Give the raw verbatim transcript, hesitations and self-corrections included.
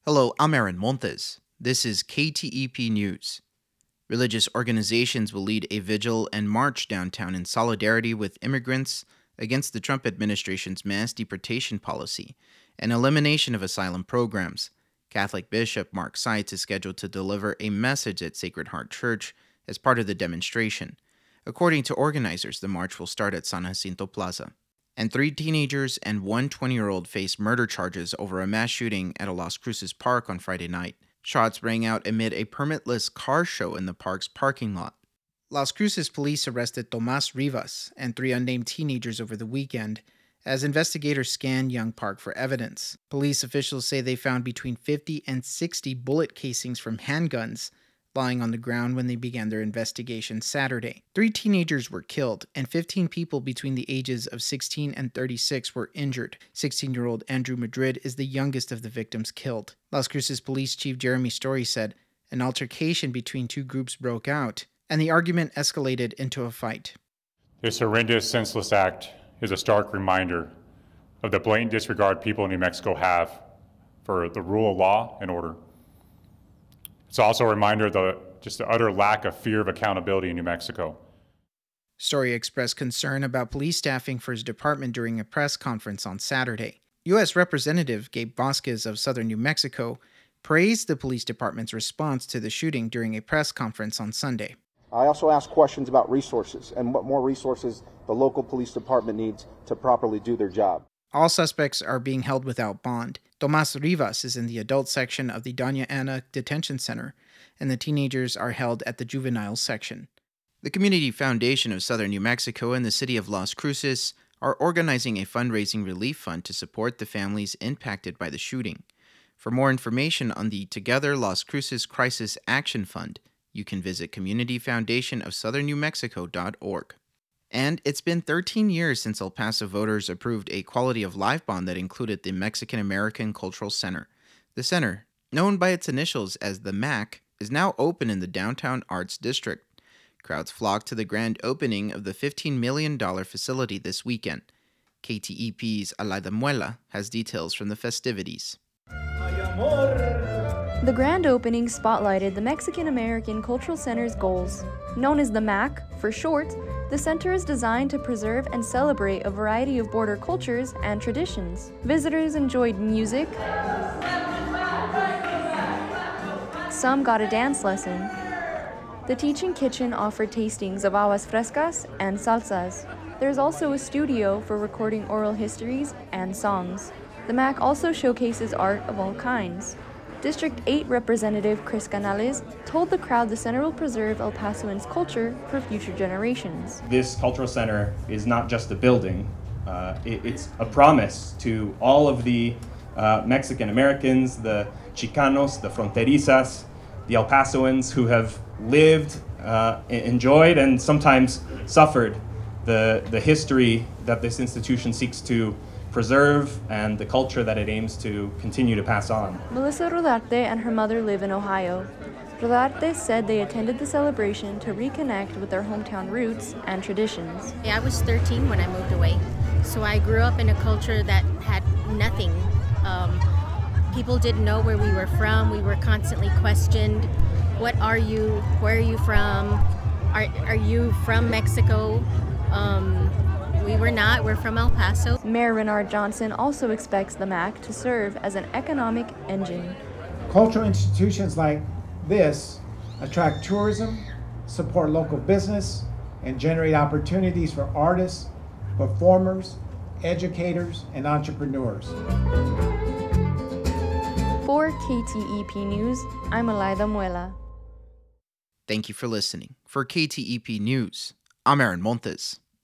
Hello, I'm Aaron Montes. This is K T E P News. Religious organizations will lead a vigil and march downtown in solidarity with immigrants against the Trump administration's mass deportation policy and elimination of asylum programs. Catholic Bishop Mark Seitz is scheduled to deliver a message at Sacred Heart Church as part of the demonstration. According to organizers, the march will start at San Jacinto Plaza. And three teenagers and one twenty-year-old face murder charges over a mass shooting at a Las Cruces park on Friday night. Shots rang out amid a permitless car show in the park's parking lot. Las Cruces police arrested Tomas Rivas and three unnamed teenagers over the weekend as investigators scanned Young Park for evidence. Police officials say they found between fifty and sixty bullet casings from handguns lying on the ground when they began their investigation Saturday. Three teenagers were killed, and fifteen people between the ages of sixteen and thirty-six were injured. sixteen-year-old Andrew Madrid is the youngest of the victims killed. Las Cruces Police Chief Jeremy Story said an altercation between two groups broke out, and the argument escalated into a fight. This horrendous, senseless act is a stark reminder of the blatant disregard people in New Mexico have for the rule of law and order. It's also a reminder of the, just the utter lack of fear of accountability in New Mexico. Story expressed concern about police staffing for his department during a press conference on Saturday. U S Representative Gabe Vasquez of Southern New Mexico praised the police department's response to the shooting during a press conference on Sunday. I also asked questions about resources and what more resources the local police department needs to properly do their job. All suspects are being held without bond. Tomas Rivas is in the adult section of the Doña Ana Detention Center, and the teenagers are held at the juvenile section. The Community Foundation of Southern New Mexico and the City of Las Cruces are organizing a fundraising relief fund to support the families impacted by the shooting. For more information on the Together Las Cruces Crisis Action Fund, you can visit community foundation of southern new mexico dot org. And it's been thirteen years since El Paso voters approved a quality of life bond that included the Mexican American Cultural Center. The center, known by its initials as the M A C, is now open in the Downtown Arts District. Crowds flocked to the grand opening of the fifteen million dollars facility this weekend. K T E P's Alaida Muela has details from the festivities. The grand opening spotlighted the Mexican American Cultural Center's goals. Known as the M A C, for short, the center is designed to preserve and celebrate a variety of border cultures and traditions. Visitors enjoyed music. Some got a dance lesson. The Teaching Kitchen offered tastings of aguas frescas and salsas. There's also a studio for recording oral histories and songs. The M A C also showcases art of all kinds. District eight Representative Chris Canales told the crowd the center will preserve El Pasoans' culture for future generations. This cultural center is not just a building. Uh, it, it's a promise to all of the uh, Mexican Americans, the Chicanos, the Fronterizas, the El Pasoans who have lived, uh, enjoyed, and sometimes suffered the, the history that this institution seeks to preserve and the culture that it aims to continue to pass on. Melissa Rodarte and her mother live in Ohio. Rodarte said they attended the celebration to reconnect with their hometown roots and traditions. I was thirteen when I moved away, so I grew up in a culture that had nothing. Um, people didn't know where we were from. We were constantly questioned. What are you? Where are you from? Are, are you from Mexico? Um, We were not. We're from El Paso. Mayor Renard Johnson also expects the M A C to serve as an economic engine. Cultural institutions like this attract tourism, support local business, and generate opportunities for artists, performers, educators, and entrepreneurs. For K T E P News, I'm Alaida Muela. Thank you for listening. For K T E P News, I'm Aaron Montes.